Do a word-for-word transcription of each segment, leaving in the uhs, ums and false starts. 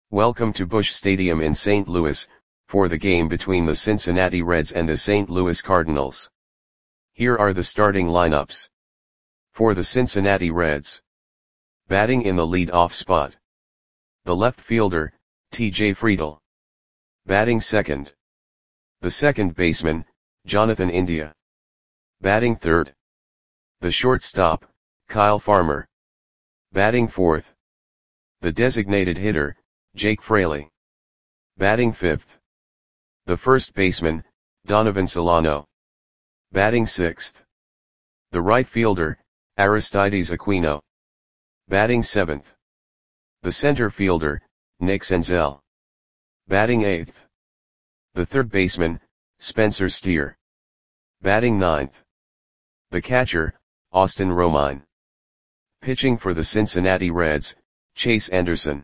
Welcome to Busch Stadium in Saint Louis, for the game between the Cincinnati Reds and the Saint Louis Cardinals. Here are the starting lineups. For the Cincinnati Reds. Batting in the lead-off spot. The left fielder, T J Friedl. Batting second. The second baseman, Jonathan India. Batting third. The shortstop, Kyle Farmer. Batting fourth. The designated hitter, Jake Fraley. Batting fifth. The first baseman, Donovan Solano. Batting sixth. The right fielder, Aristides Aquino. Batting seventh. The center fielder, Nick Senzel. Batting eighth. The third baseman, Spencer Steer. Batting ninth. The catcher, Austin Romine. Pitching for the Cincinnati Reds, Chase Anderson.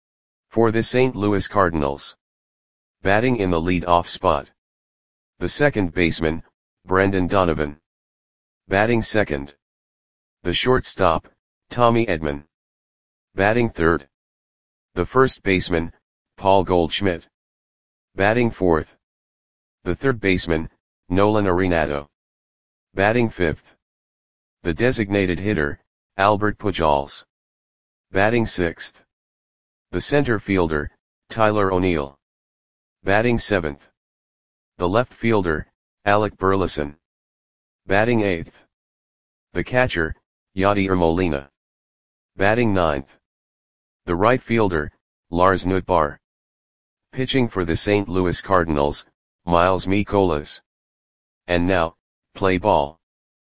For the Saint Louis Cardinals. Batting in the lead-off spot. The second baseman, Brendan Donovan. Batting second. The shortstop, Tommy Edman. Batting third. The first baseman, Paul Goldschmidt. Batting fourth. The third baseman, Nolan Arenado. Batting fifth. The designated hitter, Albert Pujols. Batting sixth. The center fielder, Tyler O'Neill. Batting seventh. The left fielder, Alec Burleson. Batting eighth. The catcher, Yadier Molina. Batting ninth. The right fielder, Lars Nootbaar. Pitching for the Saint Louis Cardinals, Miles Mikolas. And now, play ball.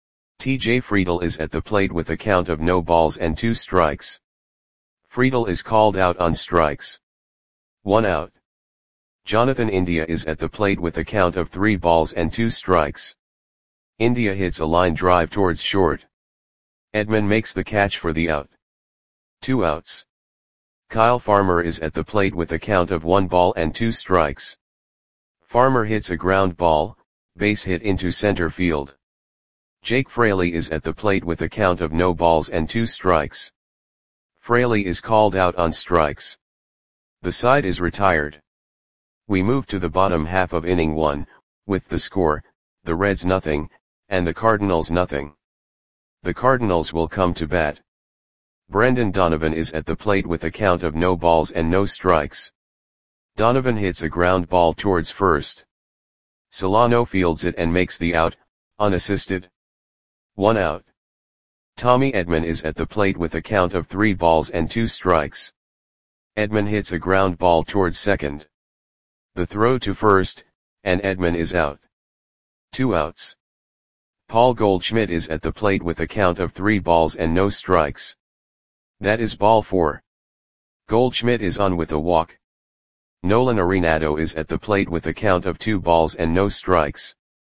T J Friedl is at the plate with a count of no balls and two strikes. Friedl is called out on strikes. One out. Jonathan India is at the plate with a count of three balls and two strikes. India hits a line drive towards short. Edman makes the catch for the out. Two outs. Kyle Farmer is at the plate with a count of one ball and two strikes. Farmer hits a ground ball, base hit into center field. Jake Fraley is at the plate with a count of no balls and two strikes. Fraley is called out on strikes. The side is retired. We move to the bottom half of inning one, with the score, the Reds nothing, and the Cardinals nothing. The Cardinals will come to bat. Brendan Donovan is at the plate with a count of no balls and no strikes. Donovan hits a ground ball towards first. Solano fields it and makes the out, unassisted. One out. Tommy Edman is at the plate with a count of three balls and two strikes. Edman hits a ground ball towards second. The throw to first, and Edman is out. Two outs. Paul Goldschmidt is at the plate with a count of three balls and no strikes. That is ball four. Goldschmidt is on with a walk. Nolan Arenado is at the plate with a count of two balls and no strikes.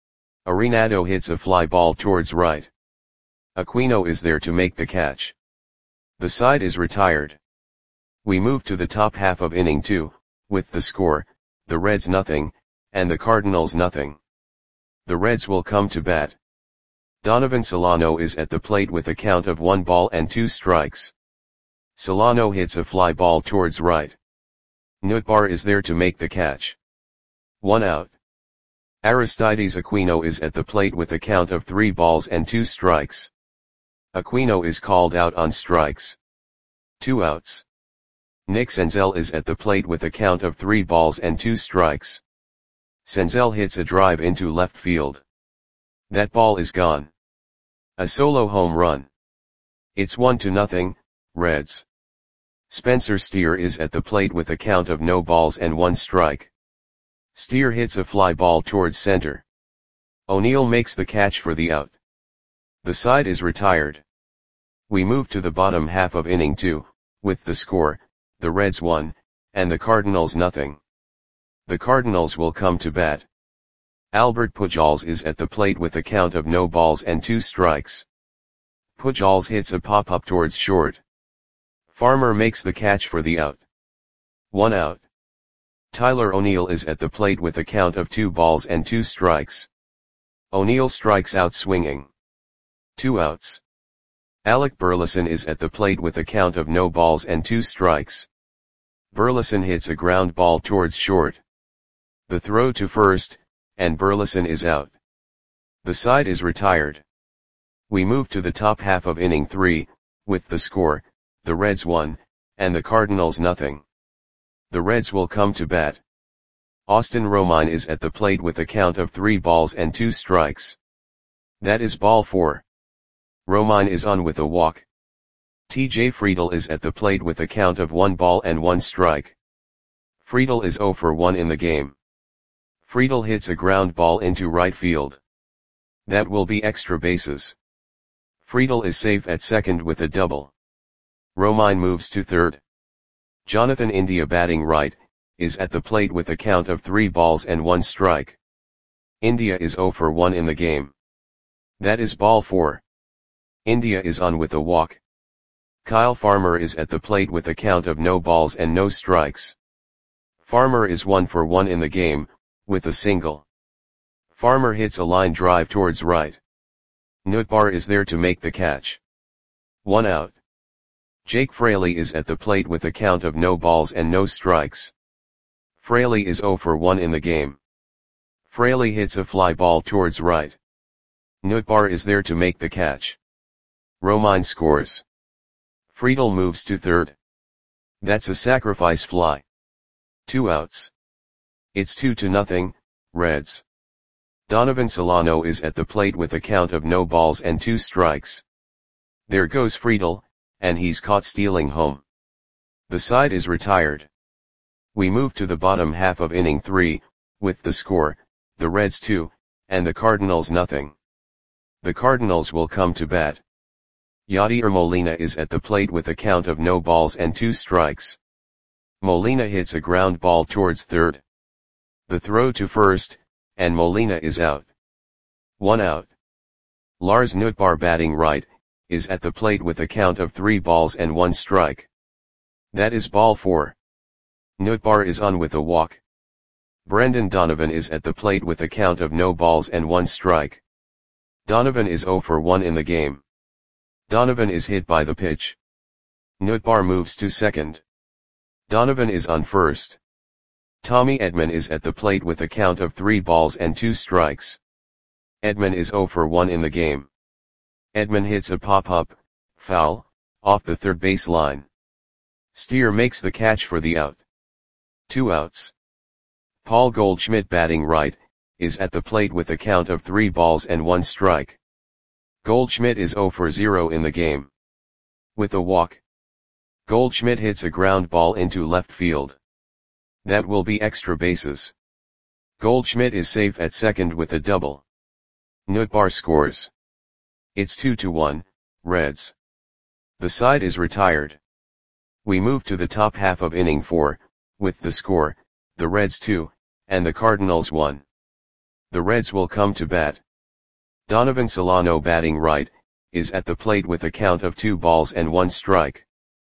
Arenado hits a fly ball towards right. Aquino is there to make the catch. The side is retired. We move to the top half of inning two, with the score, the Reds nothing, and the Cardinals nothing. The Reds will come to bat. Donovan Solano is at the plate with a count of one ball and two strikes. Solano hits a fly ball towards right. Nootbaar is there to make the catch. One out. Aristides Aquino is at the plate with a count of three balls and two strikes. Aquino is called out on strikes. Two outs. Nick Senzel is at the plate with a count of three balls and two strikes. Senzel hits a drive into left field. That ball is gone. A solo home run. It's one to nothing, Reds. Spencer Steer is at the plate with a count of no balls and one strike. Steer hits a fly ball towards center. O'Neill makes the catch for the out. The side is retired. We move to the bottom half of inning two, with the score, the Reds one, and the Cardinals nothing. The Cardinals will come to bat. Albert Pujols is at the plate with a count of no balls and two strikes. Pujols hits a pop-up towards short. Farmer makes the catch for the out. One out. Tyler O'Neill is at the plate with a count of two balls and two strikes. O'Neill strikes out swinging. Two outs. Alec Burleson is at the plate with a count of no balls and two strikes. Burleson hits a ground ball towards short. The throw to first, and Burleson is out. The side is retired. We move to the top half of inning three, with the score, the Reds one, and the Cardinals nothing. The Reds will come to bat. Austin Romine is at the plate with a count of three balls and two strikes. That is ball four. Romine is on with a walk. T J Friedl is at the plate with a count of one ball and one strike. Friedl is zero for one in the game. Friedl hits a ground ball into right field. That will be extra bases. Friedl is safe at second with a double. Romine moves to third. Jonathan India, batting right, is at the plate with a count of three balls and one strike. India is zero for one in the game. That is ball four. India is on with a walk. Kyle Farmer is at the plate with a count of no balls and no strikes. Farmer is one for one in the game, with a single. Farmer hits a line drive towards right. Nootbaar is there to make the catch. One out. Jake Fraley is at the plate with a count of no balls and no strikes. Fraley is zero for one in the game. Fraley hits a fly ball towards right. Nootbaar is there to make the catch. Romine scores. Friedl moves to third. That's a sacrifice fly. Two outs. It's two to nothing, Reds. Donovan Solano is at the plate with a count of no balls and two strikes. There goes Friedl, and he's caught stealing home. The side is retired. We move to the bottom half of inning three, with the score, the Reds two, and the Cardinals nothing. The Cardinals will come to bat. Yadier Molina is at the plate with a count of no balls and two strikes. Molina hits a ground ball towards third. The throw to first, and Molina is out. One out. Lars Nootbaar, batting right, is at the plate with a count of three balls and one strike. That is ball four. Nootbaar is on with a walk. Brendan Donovan is at the plate with a count of no balls and one strike. Donovan is zero for one in the game. Donovan is hit by the pitch. Nootbaar moves to second. Donovan is on first. Tommy Edman is at the plate with a count of three balls and two strikes. Edman is zero for one in the game. Edman hits a pop-up, foul, off the third base line. Steer makes the catch for the out. Two outs. Paul Goldschmidt, batting right, is at the plate with a count of three balls and one strike. Goldschmidt is zero for zero in the game. With a walk. Goldschmidt hits a ground ball into left field. That will be extra bases. Goldschmidt is safe at second with a double. Nootbaar scores. It's two to one, Reds. The side is retired. We move to the top half of inning four, with the score, the Reds two, and the Cardinals one. The Reds will come to bat. Donovan Solano, batting right, is at the plate with a count of two balls and one strike.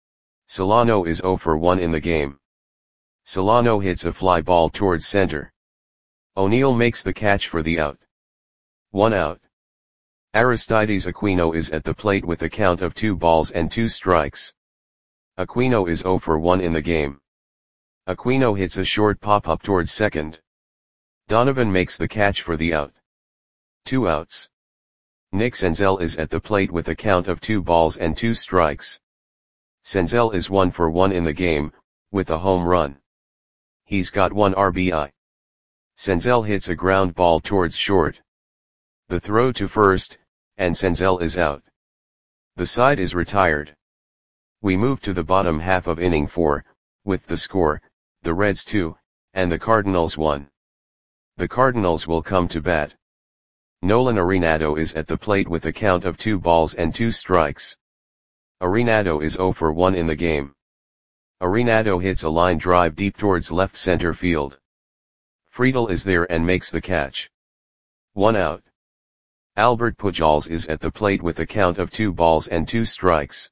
Solano is zero for one in the game. Solano hits a fly ball towards center. O'Neill makes the catch for the out. One out. Aristides Aquino is at the plate with a count of two balls and two strikes. Aquino is zero for one in the game. Aquino hits a short pop-up towards second. Donovan makes the catch for the out. Two outs. Nick Senzel is at the plate with a count of two balls and two strikes. Senzel is one for one in the game, with a home run. He's got one R B I. Senzel hits a ground ball towards short. The throw to first, and Senzel is out. The side is retired. We move to the bottom half of inning four, with the score, the Reds two, and the Cardinals one. The Cardinals will come to bat. Nolan Arenado is at the plate with a count of two balls and two strikes. Arenado is zero for one in the game. Arenado hits a line drive deep towards left center field. Friedl is there and makes the catch. One out. Albert Pujols is at the plate with a count of two balls and two strikes.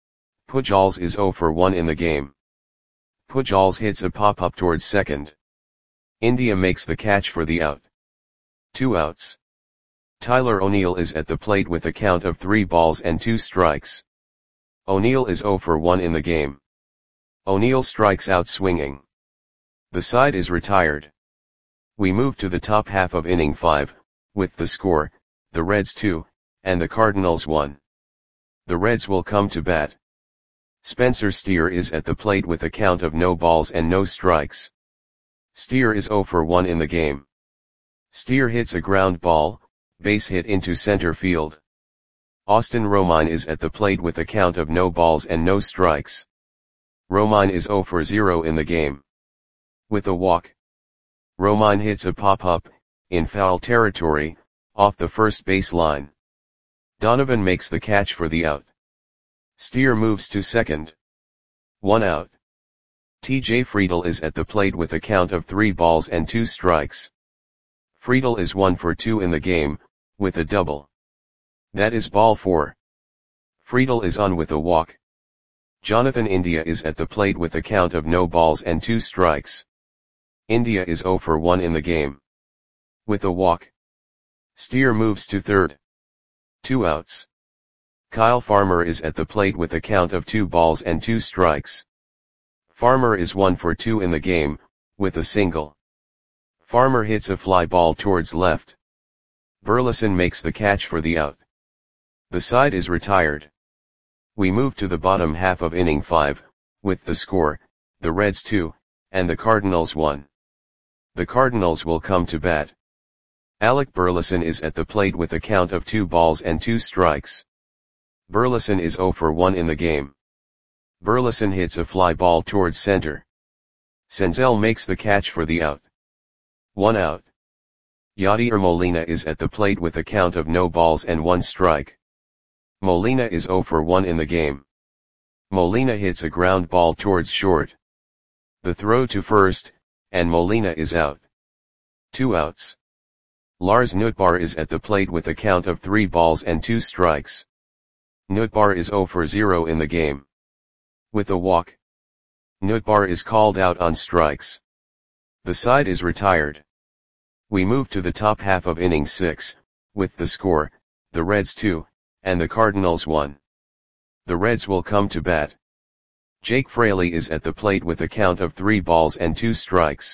Pujols is zero for one in the game. Pujols hits a pop-up towards second. India makes the catch for the out. Two outs. Tyler O'Neill is at the plate with a count of three balls and two strikes. O'Neill is zero for one in the game. O'Neill strikes out swinging. The side is retired. We move to the top half of inning five, with the score, the Reds two, and the Cardinals one. The Reds will come to bat. Spencer Steer is at the plate with a count of no balls and no strikes. Steer is oh for one in the game. Steer hits a ground ball, base hit into center field. Austin Romine is at the plate with a count of no balls and no strikes. Romine is oh for zero in the game. With a walk, Romine hits a pop-up, in foul territory, off the first base line. Donovan makes the catch for the out. Steer moves to second. One out. T J Friedl is at the plate with a count of three balls and two strikes. Friedl is one for two in the game, with a double. That is ball four. Friedl is on with a walk. Jonathan India is at the plate with a count of no balls and two strikes. India is oh for one in the game. With a walk, Steer moves to third. Two outs. Kyle Farmer is at the plate with a count of two balls and two strikes. Farmer is one for two in the game, with a single. Farmer hits a fly ball towards left. Burleson makes the catch for the out. The side is retired. We move to the bottom half of inning five, with the score, the Reds two, and the Cardinals one. The Cardinals will come to bat. Alec Burleson is at the plate with a count of two balls and two strikes. Burleson is oh for one in the game. Burleson hits a fly ball towards center. Senzel makes the catch for the out. One out. Yadier Molina is at the plate with a count of no balls and one strike. Molina is oh for one in the game. Molina hits a ground ball towards short. The throw to first, and Molina is out. Two outs. Lars Nootbaar is at the plate with a count of three balls and two strikes. Nootbaar is oh for zero in the game. With a walk, Nootbaar is called out on strikes. The side is retired. We move to the top half of inning six, with the score, the Reds two, and the Cardinals one. The Reds will come to bat. Jake Fraley is at the plate with a count of three balls and two strikes.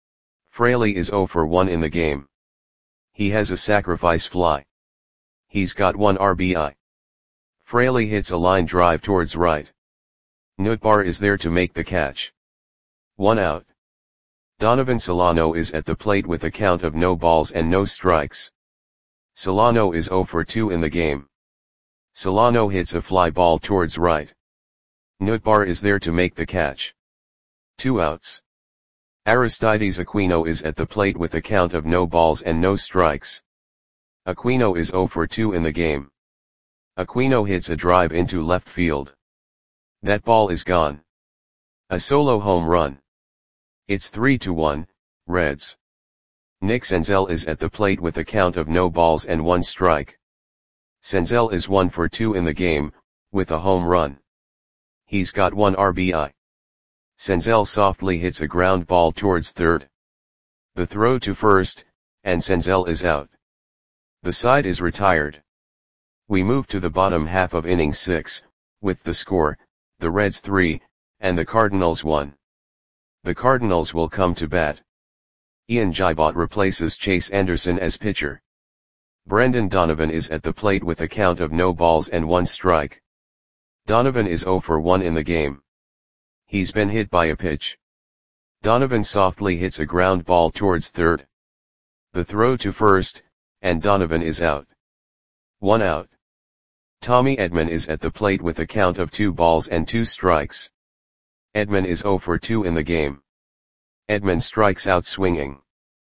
Fraley is oh for one in the game. He has a sacrifice fly. He's got one R B I. Fraley hits a line drive towards right. Nootbaar is there to make the catch. One out. Donovan Solano is at the plate with a count of no balls and no strikes. Solano is oh for two in the game. Solano hits a fly ball towards right. Nootbaar is there to make the catch. Two outs. Aristides Aquino is at the plate with a count of no balls and no strikes. Aquino is oh for two in the game. Aquino hits a drive into left field. That ball is gone. A solo home run. It's three to one, Reds. Nick Senzel is at the plate with a count of no balls and one strike. Senzel is one for two in the game, with a home run. He's got one R B I. Senzel softly hits a ground ball towards third. The throw to first, and Senzel is out. The side is retired. We move to the bottom half of inning six, with the score, the Reds three, and the Cardinals one. The Cardinals will come to bat. Ian Gibot replaces Chase Anderson as pitcher. Brendan Donovan is at the plate with a count of no balls and one strike. Donovan is oh for one in the game. He's been hit by a pitch. Donovan softly hits a ground ball towards third. The throw to first, and Donovan is out. One out. Tommy Edman is at the plate with a count of two balls and two strikes. Edman is oh for two in the game. Edman strikes out swinging.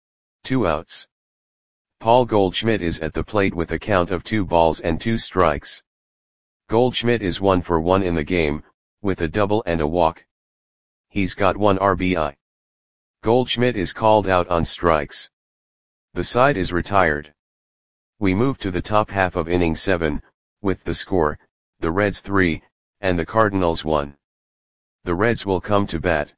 Two outs. Paul Goldschmidt is at the plate with a count of two balls and two strikes. Goldschmidt is one for one in the game, with a double and a walk. He's got one R B I. Goldschmidt is called out on strikes. The side is retired. We move to the top half of inning seven, with the score, the Reds three, and the Cardinals one. The Reds will come to bat.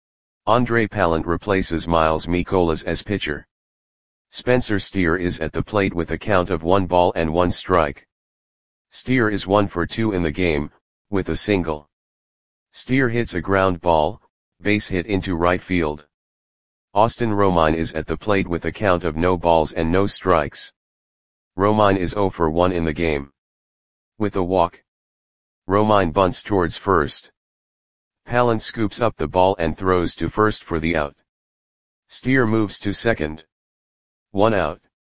Andre Pallant replaces Miles Mikolas as pitcher. Spencer Steer is at the plate with a count of one ball and one strike. Steer is one for two in the game, with a single. Steer hits a ground ball, base hit into right field. Austin Romine is at the plate with a count of no balls and no strikes. Romine is zero for one in the game. With a walk, Romine bunts towards first. Pallant scoops up the ball and throws to first for the out. Steer moves to second. One out.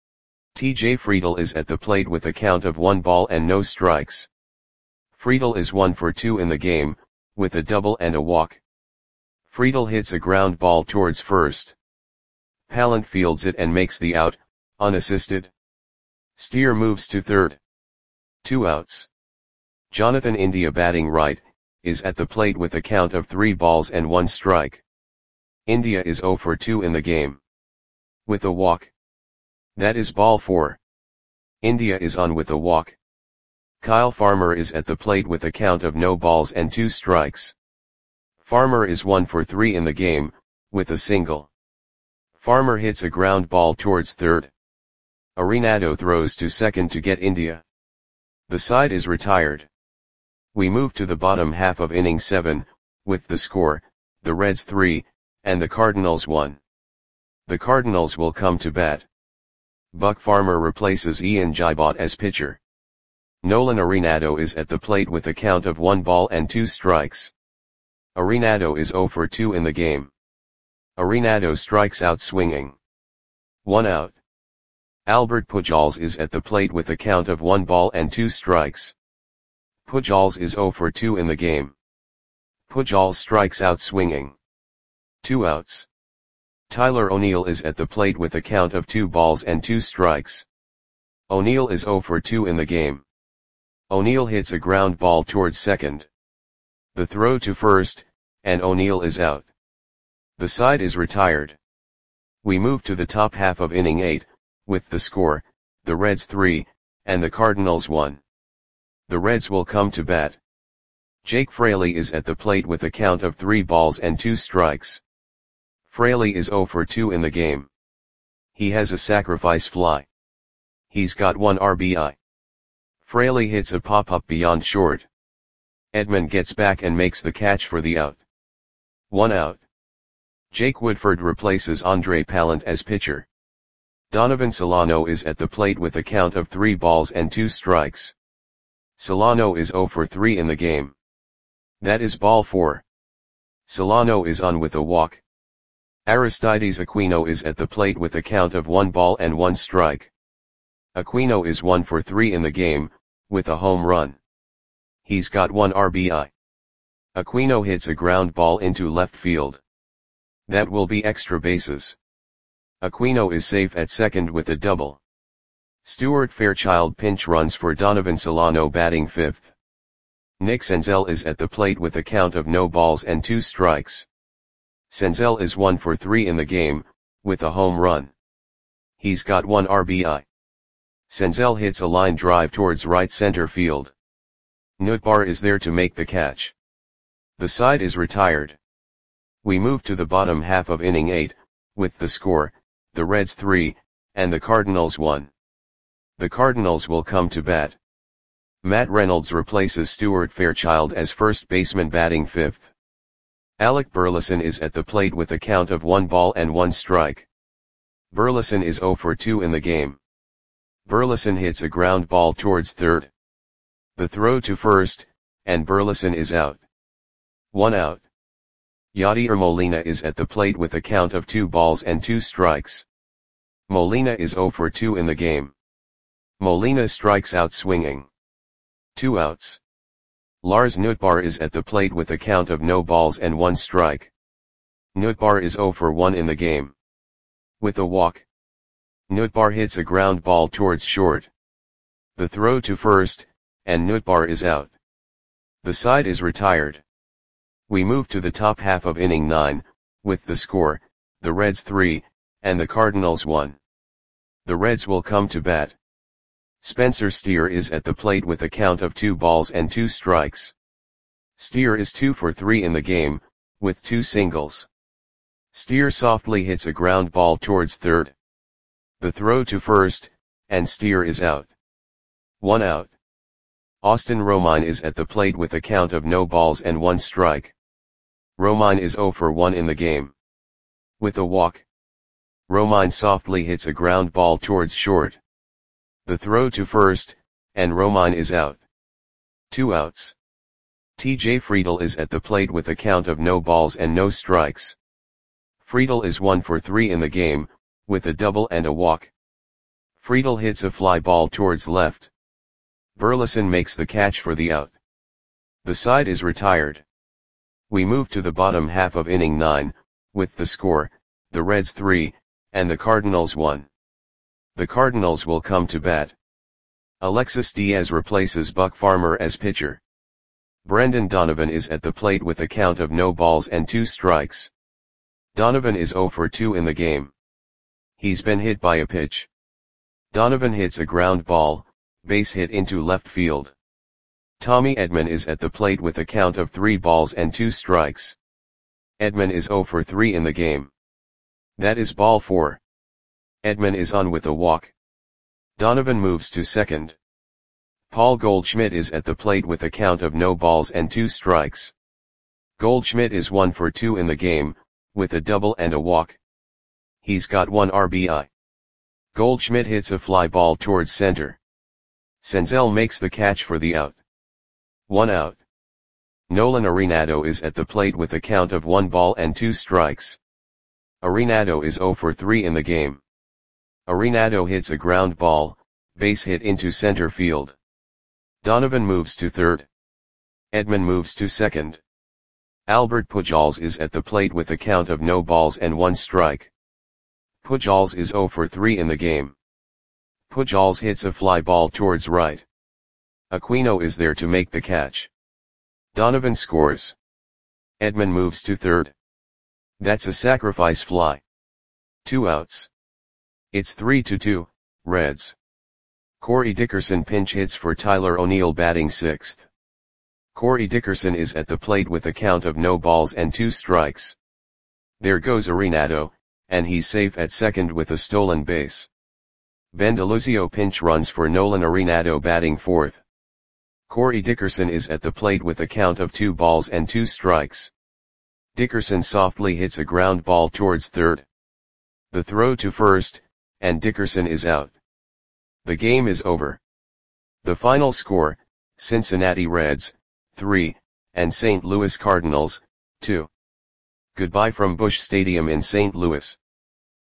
T J Friedl is at the plate with a count of one ball and no strikes. Friedl is one for two in the game, with a double and a walk. Friedl hits a ground ball towards first. Pallant fields it and makes the out, unassisted. Steer moves to third. Two outs. Jonathan India, batting right, is at the plate with a count of three balls and one strike. India is zero for two in the game. With a walk. That is ball four. India is on with a walk. Kyle Farmer is at the plate with a count of no balls and two strikes. Farmer is one for three in the game, with a single. Farmer hits a ground ball towards third. Arenado throws to second to get India. The side is retired. We move to the bottom half of inning seven, with the score, the Reds three, and the Cardinals one. The Cardinals will come to bat. Buck Farmer replaces Ian Gibot as pitcher. Nolan Arenado is at the plate with a count of one ball and two strikes. Arenado is zero for two in the game. Arenado strikes out swinging. One out. Albert Pujols is at the plate with a count of one ball and two strikes. Pujols is zero for two in the game. Pujols strikes out swinging. Two outs. Tyler O'Neill is at the plate with a count of two balls and two strikes. O'Neill is zero for two in the game. O'Neill hits a ground ball towards second. The throw to first, and O'Neill is out. The side is retired. We move to the top half of inning eight, with the score, the Reds three, and the Cardinals one. The Reds will come to bat. Jake Fraley is at the plate with a count of three balls and two strikes. Fraley is zero for two in the game. He has a sacrifice fly. He's got one R B I. Fraley hits a pop-up beyond short. Edman gets back and makes the catch for the out. One out. Jake Woodford replaces Andre Pallant as pitcher. Donovan Solano is at the plate with a count of three balls and two strikes. Solano is zero for three in the game. That is ball four. Solano is on with a walk. Aristides Aquino is at the plate with a count of one ball and one strike. Aquino is one for three in the game, with a home run. He's got one R B I. Aquino hits a ground ball into left field. That will be extra bases. Aquino is safe at second with a double. Stuart Fairchild pinch runs for Donovan Solano, batting fifth. Nick Senzel is at the plate with a count of no balls and two strikes. Senzel is one for three in the game, with a home run. He's got one R B I. Senzel hits a line drive towards right center field. Nootbaar is there to make the catch. The side is retired. We move to the bottom half of inning eight, with the score, the Reds three, and the Cardinals one. The Cardinals will come to bat. Matt Reynolds replaces Stuart Fairchild as first baseman, batting fifth. Alec Burleson is at the plate with a count of one ball and one strike. Burleson is zero for two in the game. Burleson hits a ground ball towards third. The throw to first, and Burleson is out. One out. Yadier Molina is at the plate with a count of two balls and two strikes. Molina is zero for two in the game. Molina strikes out swinging. Two outs. Lars Nootbaar is at the plate with a count of no balls and one strike. Nootbaar is zero for one in the game. With a walk. Nootbaar hits a ground ball towards short. The throw to first, and Nootbaar is out. The side is retired. We move to the top half of inning nine, with the score, the Reds three, and the Cardinals one. The Reds will come to bat. Spencer Steer is at the plate with a count of two balls and two strikes. Steer is two for three in the game, with two singles. Steer softly hits a ground ball towards third. The throw to first, and Steer is out. One out. Austin Romine is at the plate with a count of no balls and one strike. Romine is zero for one in the game. With a walk, Romine softly hits a ground ball towards short. The throw to first, and Romine is out. Two outs. T J Friedl is at the plate with a count of no balls and no strikes. Friedl is one for three in the game, with a double and a walk. Friedl hits a fly ball towards left. Burleson makes the catch for the out. The side is retired. We move to the bottom half of inning nine, with the score, the Reds three, and the Cardinals one. The Cardinals will come to bat. Alexis Diaz replaces Buck Farmer as pitcher. Brendan Donovan is at the plate with a count of no balls and two strikes. Donovan is zero for two in the game. He's been hit by a pitch. Donovan hits a ground ball, base hit into left field. Tommy Edman is at the plate with a count of three balls and two strikes. Edman is zero for three in the game. That is ball four. Edman is on with a walk. Donovan moves to second. Paul Goldschmidt is at the plate with a count of no balls and two strikes. Goldschmidt is one for two in the game, with a double and a walk. He's got one R B I. Goldschmidt hits a fly ball towards center. Senzel makes the catch for the out. One out. Nolan Arenado is at the plate with a count of one ball and two strikes. Arenado is zero for three in the game. Arenado hits a ground ball, base hit into center field. Donovan moves to third. Edman moves to second. Albert Pujols is at the plate with a count of no balls and one strike. Pujols is zero for three in the game. Pujols hits a fly ball towards right. Aquino is there to make the catch. Donovan scores. Edman moves to third. That's a sacrifice fly. Two outs. It's three to two, Reds. Corey Dickerson pinch hits for Tyler O'Neill batting sixth. Corey Dickerson is at the plate with a count of no balls and two strikes. There goes Arenado, and he's safe at second with a stolen base. Ben DeLuzio pinch runs for Nolan Arenado batting fourth. Corey Dickerson is at the plate with a count of two balls and two strikes. Dickerson softly hits a ground ball towards third. The throw to first, and Dickerson is out. The game is over. The final score, Cincinnati Reds, three, and Saint Louis Cardinals, two. Goodbye from Busch Stadium in Saint Louis.